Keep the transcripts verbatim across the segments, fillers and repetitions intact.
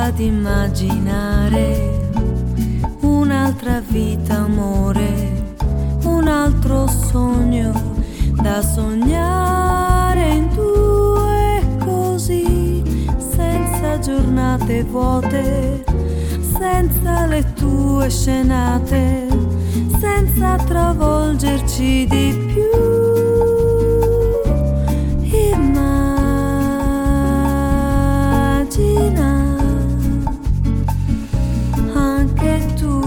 ad immaginare un'altra vita, amore, un altro sogno da sognare in due, così, senza giornate vuote, senza le tue scenate, senza travolgerci di più. Immagina anche tu.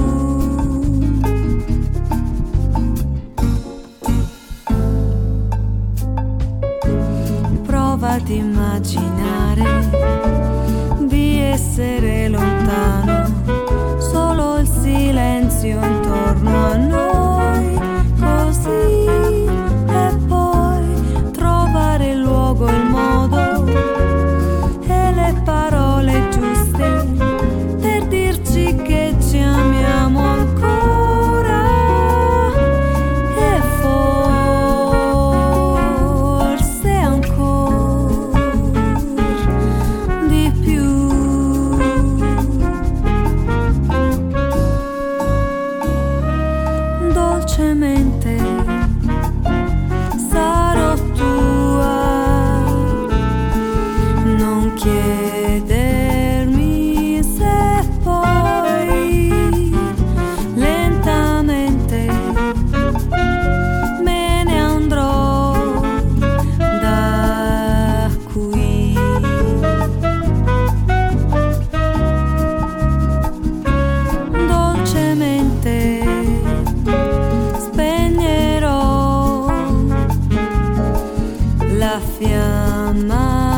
Prova ad immaginare di essere lontano, solo il silenzio intorno a noi, così, e poi trovare il luogo, il modo e le parole giuste per dirci che ci amiamo ancora, e forse ancora di più. Dolcemente sarò tua, non chiedermi se poi lentamente me ne andrò da qui. Dolcemente spegnerò la fiamma